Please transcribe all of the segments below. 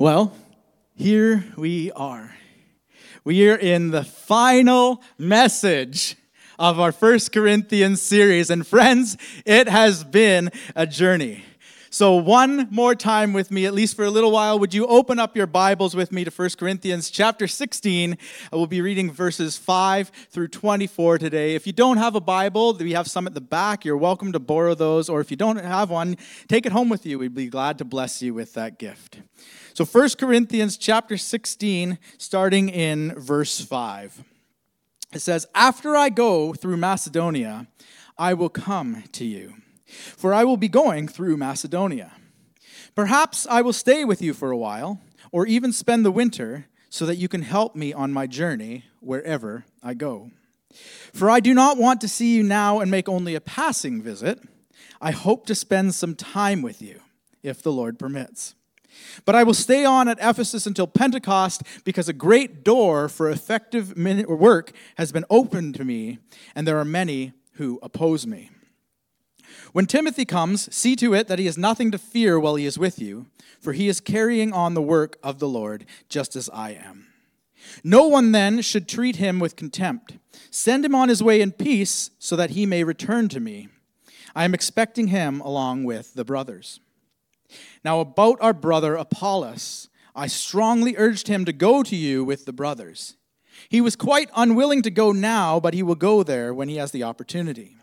Well, here we are. We are in the final message of our 1 Corinthians series. And friends, it has been a journey. So one more time with me, at least for a little while, would you open up your Bibles with me to 1 Corinthians chapter 16. I will be reading verses 5 through 24 today. If you don't have a Bible, we have some at the back. You're welcome to borrow those. Or if you don't have one, take it home with you. We'd be glad to bless you with that gift. So 1 Corinthians chapter 16, starting in verse 5. It says, "After I go through Macedonia, I will come to you, for I will be going through Macedonia. Perhaps I will stay with you for a while, or even spend the winter, so that you can help me on my journey wherever I go. For I do not want to see you now and make only a passing visit. I hope to spend some time with you, if the Lord permits. But I will stay on at Ephesus until Pentecost, because a great door for effective work has been opened to me, and there are many who oppose me. When Timothy comes, see to it that he has nothing to fear while he is with you, for he is carrying on the work of the Lord, just as I am. No one then should treat him with contempt. Send him on his way in peace, so that he may return to me. I am expecting him along with the brothers. Now about our brother Apollos, I strongly urged him to go to you with the brothers. He was quite unwilling to go now, but he will go there when he has the opportunity.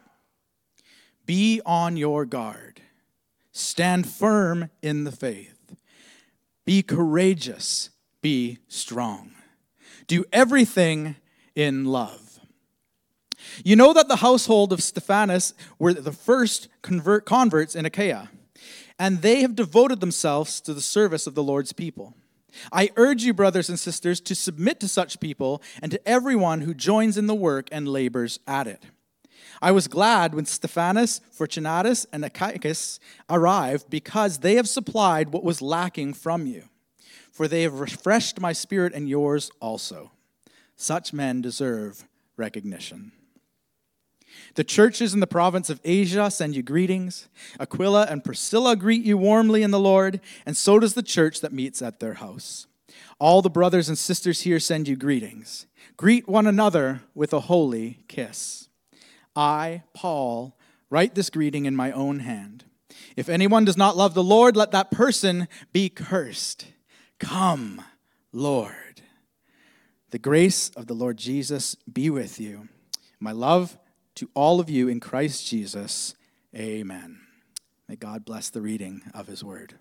Be on your guard. Stand firm in the faith. Be courageous. Be strong. Do everything in love. You know that the household of Stephanas were the first converts in Achaia, and they have devoted themselves to the service of the Lord's people. I urge you, brothers and sisters, to submit to such people and to everyone who joins in the work and labors at it. I was glad when Stephanas, Fortunatus, and Achaicus arrived, because they have supplied what was lacking from you. For they have refreshed my spirit and yours also. Such men deserve recognition. The churches in the province of Asia send you greetings. Aquila and Priscilla greet you warmly in the Lord, and so does the church that meets at their house. All the brothers and sisters here send you greetings. Greet one another with a holy kiss. I, Paul, write this greeting in my own hand. If anyone does not love the Lord, let that person be cursed. Come, Lord. The grace of the Lord Jesus be with you. My love to all of you in Christ Jesus. Amen. May God bless the reading of his word.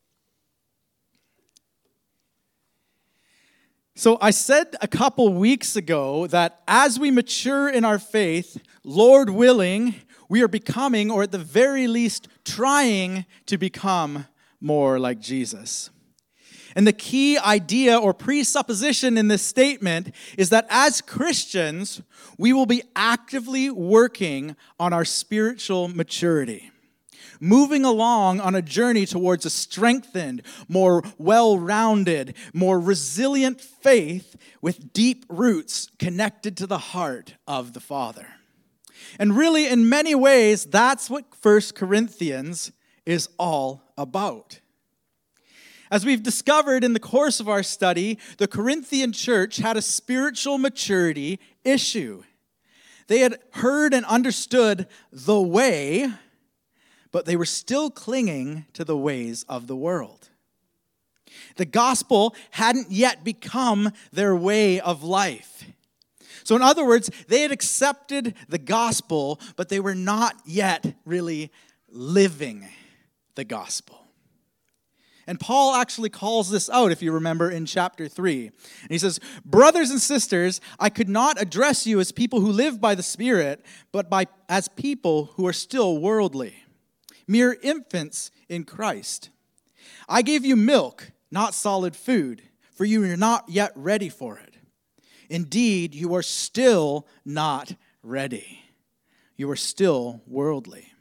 So I said a couple weeks ago that as we mature in our faith, Lord willing, we are becoming, or at the very least, trying to become more like Jesus. And the key idea or presupposition in this statement is that as Christians, we will be actively working on our spiritual maturity, moving along on a journey towards a strengthened, more well-rounded, more resilient faith with deep roots connected to the heart of the Father. And really, in many ways, that's what 1 Corinthians is all about. As we've discovered in the course of our study, the Corinthian church had a spiritual maturity issue. They had heard and understood the way, but they were still clinging to the ways of the world. The gospel hadn't yet become their way of life. So in other words, they had accepted the gospel, but they were not yet really living the gospel. And Paul actually calls this out, if you remember, in chapter 3. And he says, "Brothers and sisters, I could not address you as people who live by the Spirit, but as people who are still worldly, mere infants in Christ. I gave you milk, not solid food, for you are not yet ready for it. Indeed, you are still not ready. You are still worldly."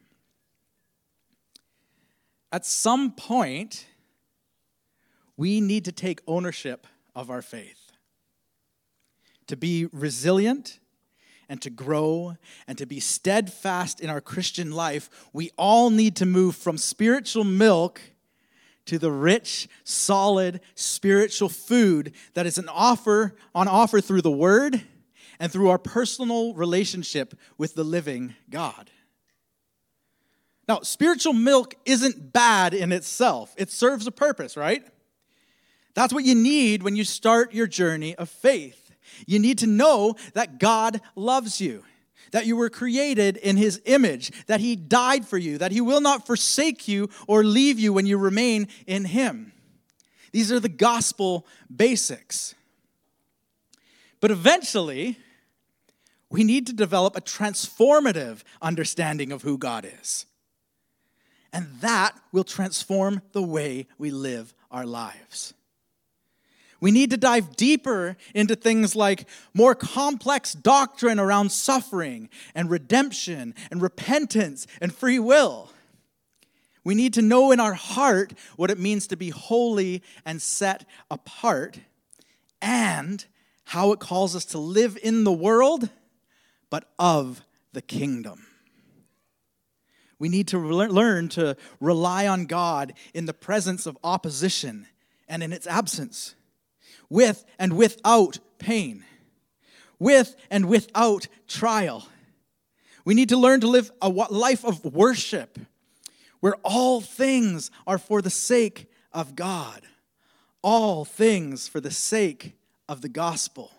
At some point, we need to take ownership of our faith. To be resilient and to grow and to be steadfast in our Christian life, we all need to move from spiritual milk to the rich, solid, spiritual food that is on offer through the Word and through our personal relationship with the living God. Now, spiritual milk isn't bad in itself. It serves a purpose, right? That's what you need when you start your journey of faith. You need to know that God loves you, that you were created in His image, that He died for you, that He will not forsake you or leave you when you remain in Him. These are the gospel basics. But eventually, we need to develop a transformative understanding of who God is. And that will transform the way we live our lives. We need to dive deeper into things like more complex doctrine around suffering and redemption and repentance and free will. We need to know in our heart what it means to be holy and set apart, and how it calls us to live in the world, but of the kingdom. We need to learn to rely on God in the presence of opposition and in its absence, with and without pain, with and without trial. We need to learn to live a life of worship where all things are for the sake of God, all things for the sake of the gospel.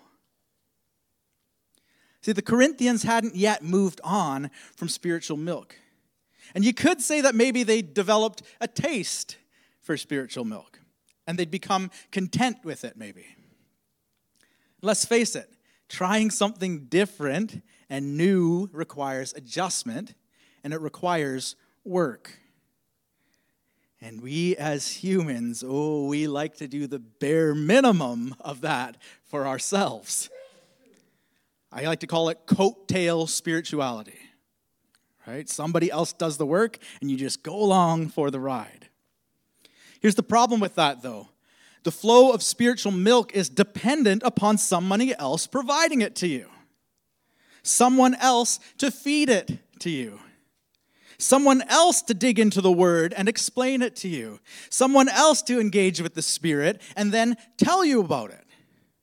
See, the Corinthians hadn't yet moved on from spiritual milk. And you could say that maybe they developed a taste for spiritual milk, and they'd become content with it maybe. Let's face it, trying something different and new requires adjustment, and it requires work. And we as humans, we like to do the bare minimum of that for ourselves. I like to call it coattail spirituality. Right? Somebody else does the work, and you just go along for the ride. Here's the problem with that, though. The flow of spiritual milk is dependent upon somebody else providing it to you. Someone else to feed it to you. Someone else to dig into the Word and explain it to you. Someone else to engage with the Spirit and then tell you about it.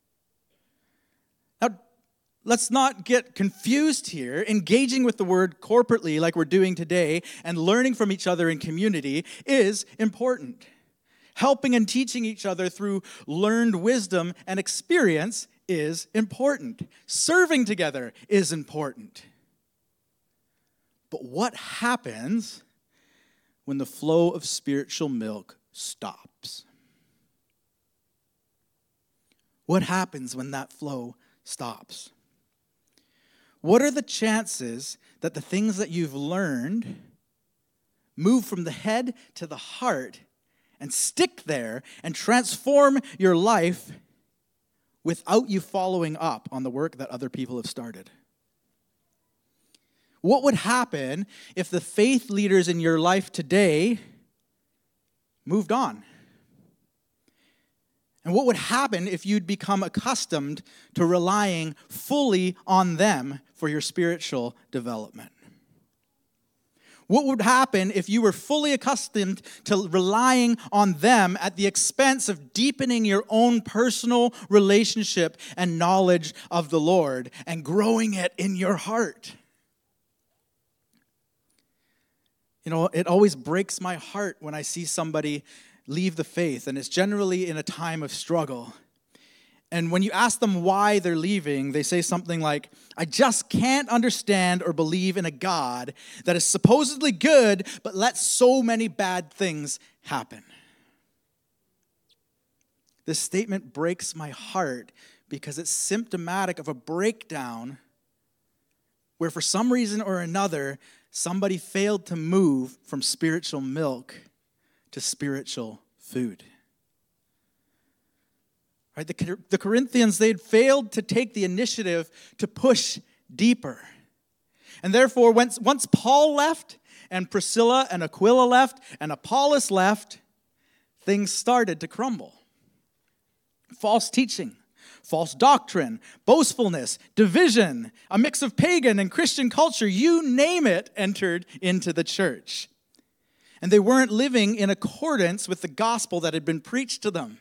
Now, let's not get confused here. Engaging with the Word corporately like we're doing today and learning from each other in community is important. Helping and teaching each other through learned wisdom and experience is important. Serving together is important. But what happens when the flow of spiritual milk stops? What happens when that flow stops? What are the chances that the things that you've learned move from the head to the heart and stick there and transform your life without you following up on the work that other people have started? What would happen if the faith leaders in your life today moved on? And what would happen if you'd become accustomed to relying fully on them for your spiritual development? What would happen if you were fully accustomed to relying on them at the expense of deepening your own personal relationship and knowledge of the Lord and growing it in your heart? You know, it always breaks my heart when I see somebody leave the faith, and it's generally in a time of struggle. And when you ask them why they're leaving, they say something like, I just can't understand or believe in a God that is supposedly good, but lets so many bad things happen. This statement breaks my heart because it's symptomatic of a breakdown where for some reason or another, somebody failed to move from spiritual milk to spiritual food. Right? The Corinthians, they had failed to take the initiative to push deeper. And therefore, once Paul left, and Priscilla and Aquila left, and Apollos left, things started to crumble. False teaching, false doctrine, boastfulness, division, a mix of pagan and Christian culture, you name it, entered into the church. and they weren't living in accordance with the gospel that had been preached to them.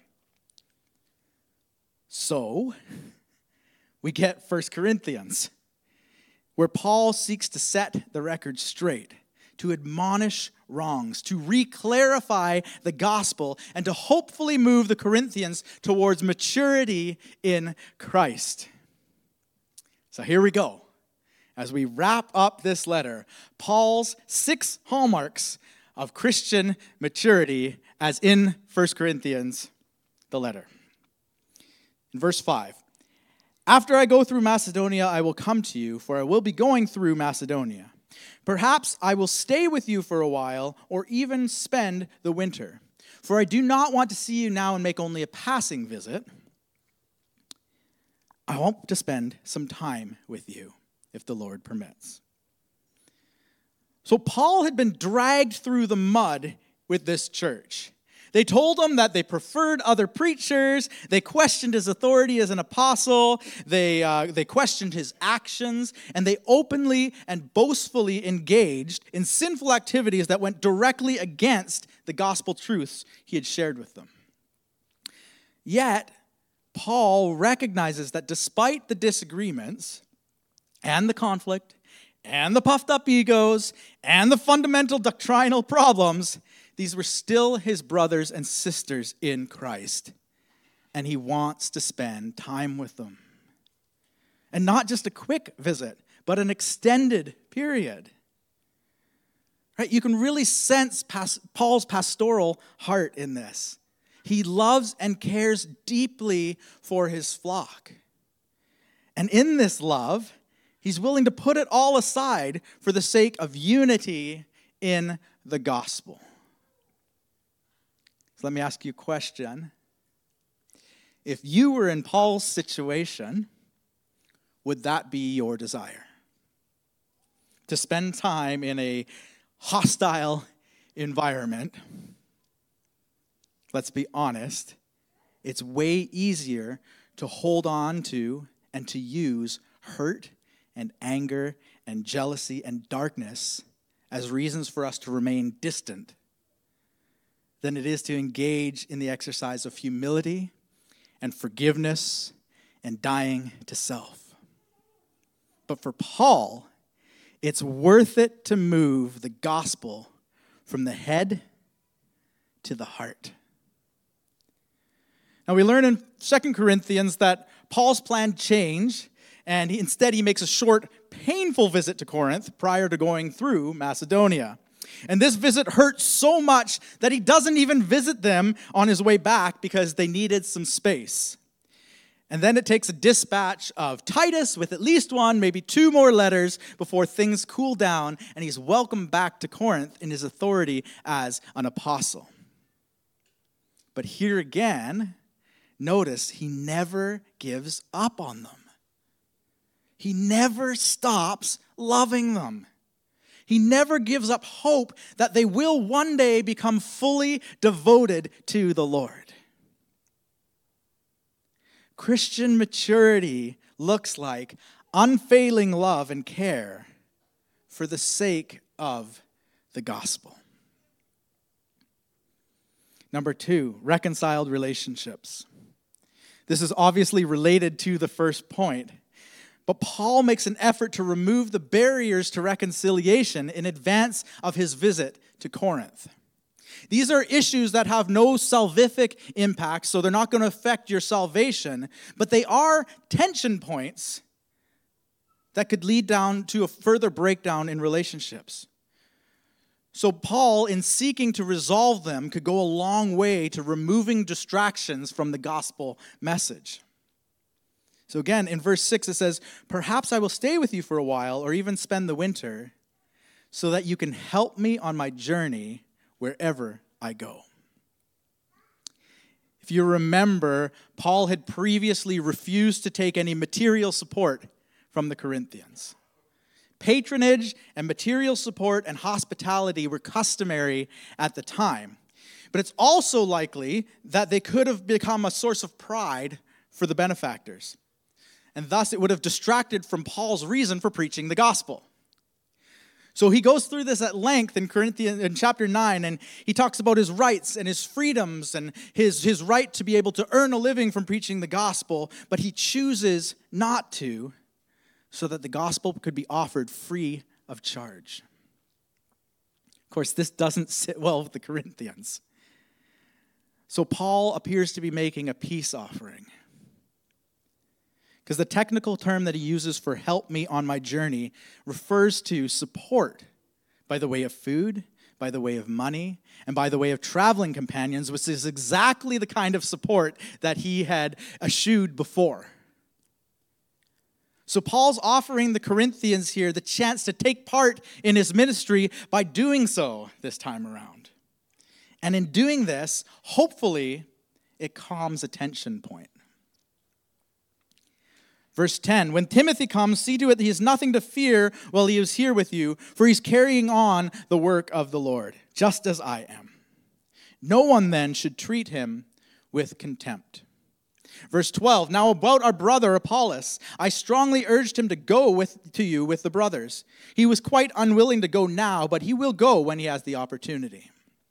So, we get 1 Corinthians, where Paul seeks to set the record straight, to admonish wrongs, to re-clarify the gospel, and to hopefully move the Corinthians towards maturity in Christ. So here we go. As we wrap up this letter, Paul's 6 hallmarks of Christian maturity as in 1 Corinthians, the letter. In verse 5, after I go through Macedonia, I will come to you, for I will be going through Macedonia. Perhaps I will stay with you for a while, or even spend the winter. For I do not want to see you now and make only a passing visit. I hope to spend some time with you, if the Lord permits. So Paul had been dragged through the mud with this church. They told him that they preferred other preachers. They questioned his authority as an apostle. They questioned his actions. And they openly and boastfully engaged in sinful activities that went directly against the gospel truths he had shared with them. Yet, Paul recognizes that despite the disagreements and the conflict and the puffed up egos and the fundamental doctrinal problems, these were still his brothers and sisters in Christ, and he wants to spend time with them. And not just a quick visit, but an extended period. Right? You can really sense Paul's pastoral heart in this. He loves and cares deeply for his flock. And in this love, he's willing to put it all aside for the sake of unity in the gospel. So let me ask you a question. If you were in Paul's situation, would that be your desire? To spend time in a hostile environment? Let's be honest, it's way easier to hold on to and to use hurt and anger and jealousy and darkness as reasons for us to remain distant than it is to engage in the exercise of humility and forgiveness and dying to self. But for Paul, it's worth it to move the gospel from the head to the heart. Now we learn in 2 Corinthians that Paul's plan changed, and instead he makes a short, painful visit to Corinth prior to going through Macedonia. And this visit hurt so much that he doesn't even visit them on his way back because they needed some space. And then it takes a dispatch of Titus with at least 1, maybe 2 more letters before things cool down, and he's welcomed back to Corinth in his authority as an apostle. But here again, notice he never gives up on them. He never stops loving them. He never gives up hope that they will one day become fully devoted to the Lord. Christian maturity looks like unfailing love and care for the sake of the gospel. Number 2, reconciled relationships. This is obviously related to the first point, but Paul makes an effort to remove the barriers to reconciliation in advance of his visit to Corinth. These are issues that have no salvific impact, so they're not going to affect your salvation, but they are tension points that could lead down to a further breakdown in relationships. So Paul, in seeking to resolve them, could go a long way to removing distractions from the gospel message. So again, in verse 6 it says, "Perhaps I will stay with you for a while or even spend the winter so that you can help me on my journey wherever I go." If you remember, Paul had previously refused to take any material support from the Corinthians. Patronage and material support and hospitality were customary at the time. But it's also likely that they could have become a source of pride for the benefactors. And thus it would have distracted from Paul's reason for preaching the gospel. So he goes through this at length in chapter 9, and he talks about his rights and his freedoms and his right to be able to earn a living from preaching the gospel, but he chooses not to so that the gospel could be offered free of charge. Of course, this doesn't sit well with the Corinthians. So Paul appears to be making a peace offering. Because the technical term that he uses for help me on my journey refers to support by the way of food, by the way of money, and by the way of traveling companions, which is exactly the kind of support that he had eschewed before. So Paul's offering the Corinthians here the chance to take part in his ministry by doing so this time around. And in doing this, hopefully, it calms a tension point. Verse 10, when Timothy comes, see to it that he has nothing to fear while he is here with you, for he's carrying on the work of the Lord, just as I am. No one then should treat him with contempt. Verse 12, now about our brother Apollos, I strongly urged him to go to you with the brothers. He was quite unwilling to go now, but he will go when he has the opportunity.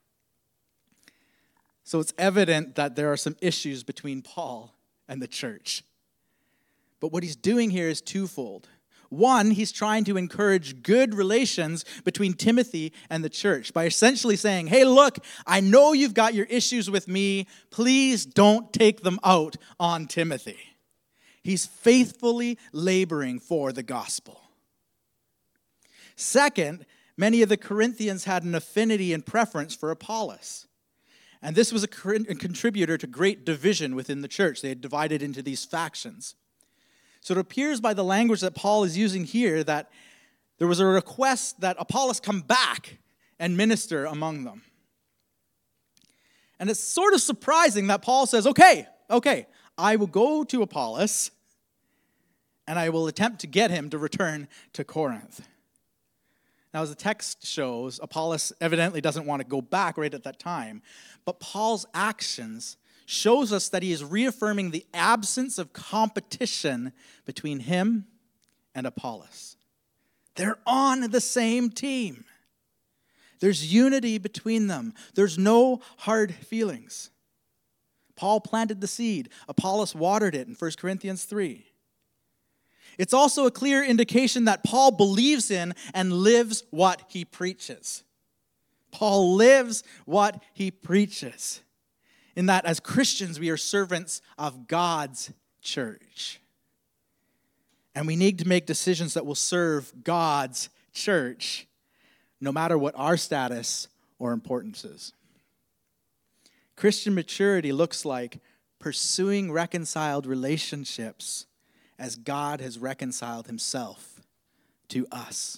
So it's evident that there are some issues between Paul and the church. But what he's doing here is twofold. One, he's trying to encourage good relations between Timothy and the church by essentially saying, hey, look, I know you've got your issues with me. Please don't take them out on Timothy. He's faithfully laboring for the gospel. Second, many of the Corinthians had an affinity and preference for Apollos. And this was a contributor to great division within the church. They had divided into these factions. So it appears by the language that Paul is using here that there was a request that Apollos come back and minister among them. And it's sort of surprising that Paul says, okay, I will go to Apollos and I will attempt to get him to return to Corinth. Now, as the text shows, Apollos evidently doesn't want to go back right at that time, but Paul's actions shows us that he is reaffirming the absence of competition between him and Apollos. They're on the same team. There's unity between them. There's no hard feelings. Paul planted the seed. Apollos watered it in 1 Corinthians 3. It's also a clear indication that Paul believes in and lives what he preaches. Paul lives what he preaches. In that as Christians, we are servants of God's church. And we need to make decisions that will serve God's church, no matter what our status or importance is. Christian maturity looks like pursuing reconciled relationships as God has reconciled himself to us.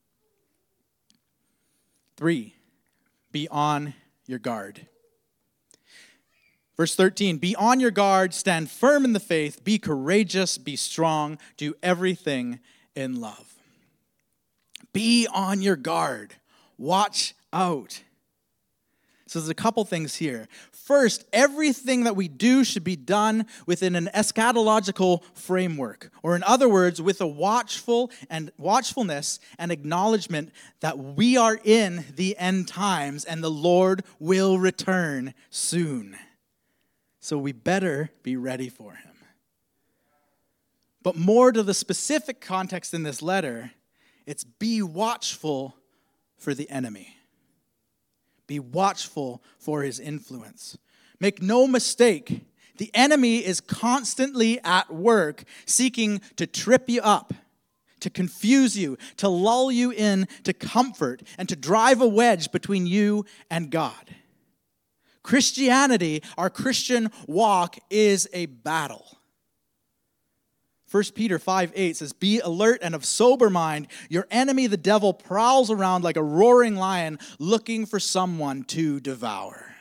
3, be on your guard. Verse 13, be on your guard, stand firm in the faith, be courageous, be strong, do everything in love. Be on your guard. Watch out. So there's a couple things here. First, everything that we do should be done within an eschatological framework, or in other words, with a watchfulness and acknowledgement that we are in the end times and the Lord will return soon. So we better be ready for him. But more to the specific context in this letter, it's be watchful for the enemy. Be watchful for his influence. Make no mistake, the enemy is constantly at work seeking to trip you up, to confuse you, to lull you in to comfort, and to drive a wedge between you and God. Christianity, our Christian walk, is a battle. 1 Peter 5:8 says, be alert and of sober mind. Your enemy, the devil, prowls around like a roaring lion looking for someone to devour.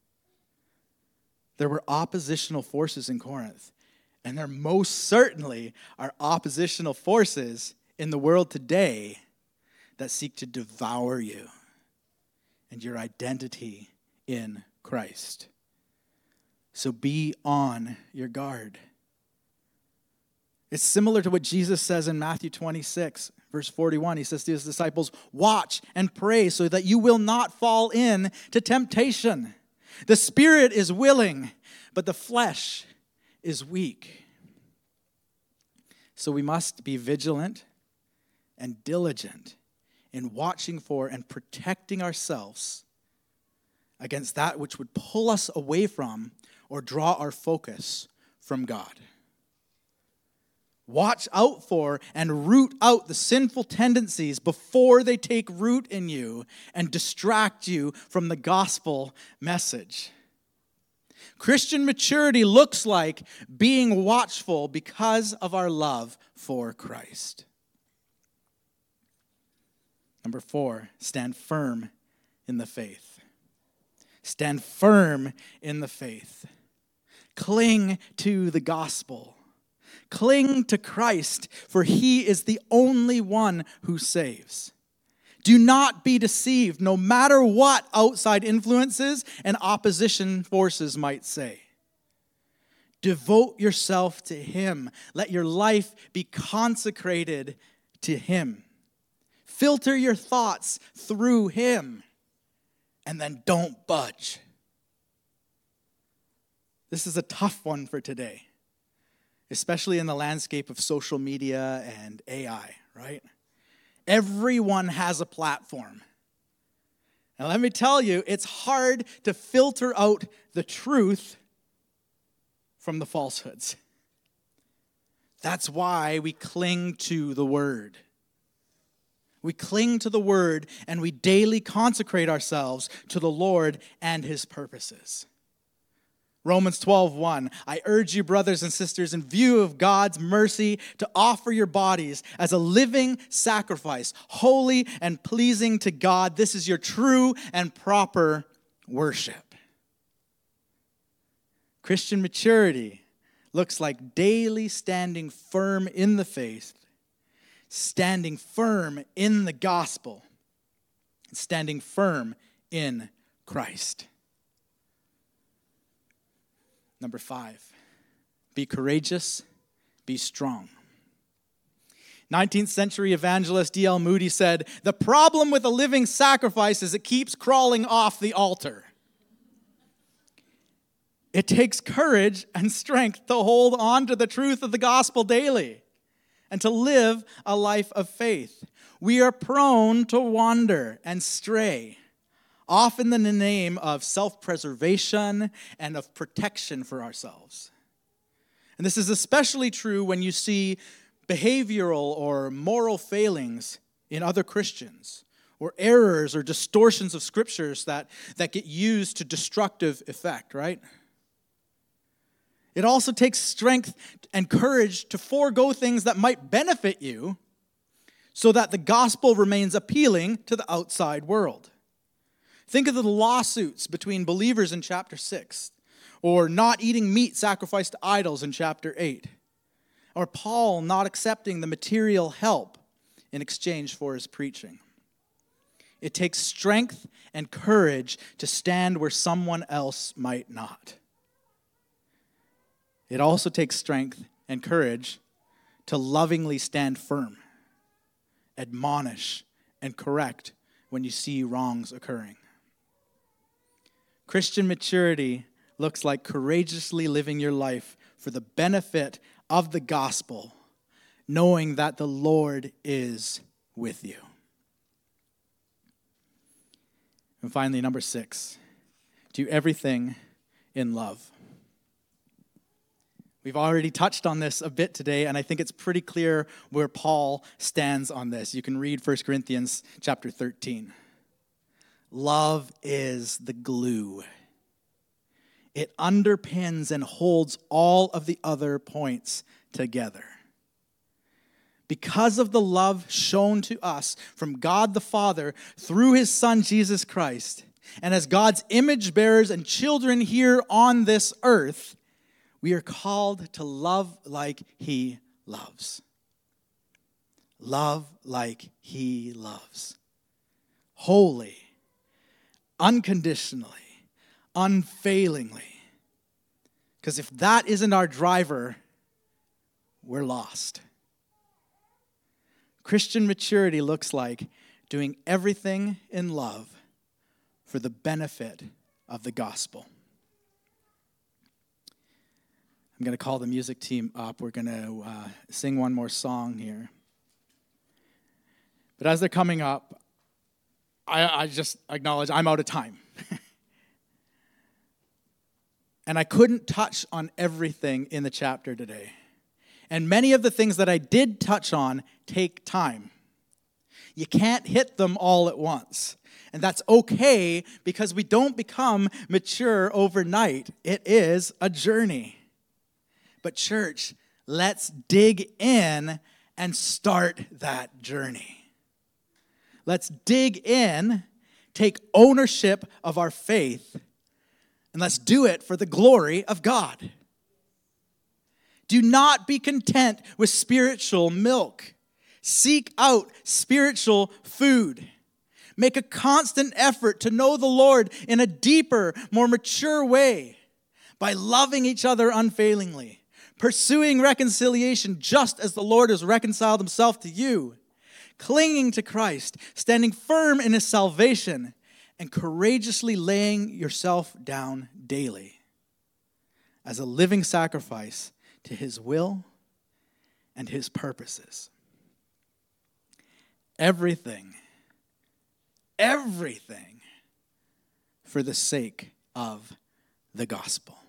There were oppositional forces in Corinth, and there most certainly are oppositional forces in the world today that seek to devour you and your identity in Christ. So be on your guard. It's similar to what Jesus says in Matthew 26, verse 41. He says to his disciples, "Watch and pray so that you will not fall into temptation. The spirit is willing, but the flesh is weak." So we must be vigilant and diligent in watching for and protecting ourselves against that which would pull us away from or draw our focus from God. Watch out for and root out the sinful tendencies before they take root in you and distract you from the gospel message. Christian maturity looks like being watchful because of our love for Christ. Number 4, stand firm in the faith. Stand firm in the faith. Cling to the gospel. Cling to Christ, for he is the only one who saves. Do not be deceived, no matter what outside influences and opposition forces might say. Devote yourself to him. Let your life be consecrated to him. Filter your thoughts through him, and then don't budge. This is a tough one for today, especially in the landscape of social media and AI, right? Everyone has a platform. Now let me tell you, it's hard to filter out the truth from the falsehoods. That's why we cling to the Word. We cling to the Word and we daily consecrate ourselves to the Lord and his purposes. Romans 12:1, I urge you, brothers and sisters, in view of God's mercy, to offer your bodies as a living sacrifice, holy and pleasing to God. This is your true and proper worship. Christian maturity looks like daily standing firm in the faith, standing firm in the gospel, and standing firm in Christ. Number 5, be courageous, be strong. 19th century evangelist D.L. Moody said, "The problem with a living sacrifice is it keeps crawling off the altar." It takes courage and strength to hold on to the truth of the gospel daily and to live a life of faith. We are prone to wander and stray, often in the name of self-preservation and of protection for ourselves. And this is especially true when you see behavioral or moral failings in other Christians, or errors or distortions of scriptures that get used to destructive effect, right? It also takes strength and courage to forego things that might benefit you so that the gospel remains appealing to the outside world. Think of the lawsuits between believers in chapter 6, or not eating meat sacrificed to idols in chapter 8, or Paul not accepting the material help in exchange for his preaching. It takes strength and courage to stand where someone else might not. It also takes strength and courage to lovingly stand firm, admonish, and correct when you see wrongs occurring. Christian maturity looks like courageously living your life for the benefit of the gospel, knowing that the Lord is with you. And finally, number 6, do everything in love. We've already touched on this a bit today, and I think it's pretty clear where Paul stands on this. You can read 1 Corinthians chapter 13. Love is the glue. It underpins and holds all of the other points together. Because of the love shown to us from God the Father through his Son Jesus Christ, and as God's image bearers and children here on this earth, we are called to love like he loves. Love like he loves. Wholly, unconditionally, unfailingly. Because if that isn't our driver, we're lost. Christian maturity looks like doing everything in love for the benefit of the gospel. I'm going to call the music team up. We're going to sing one more song here. But as they're coming up, I just acknowledge I'm out of time. And I couldn't touch on everything in the chapter today. And many of the things that I did touch on take time. You can't hit them all at once. And that's okay because we don't become mature overnight. It is a journey. But church, let's dig in and start that journey. Let's dig in, take ownership of our faith, and let's do it for the glory of God. Do not be content with spiritual milk. Seek out spiritual food. Make a constant effort to know the Lord in a deeper, more mature way by loving each other unfailingly, pursuing reconciliation just as the Lord has reconciled himself to you, clinging to Christ, standing firm in his salvation, and courageously laying yourself down daily as a living sacrifice to his will and his purposes. Everything for the sake of the gospel.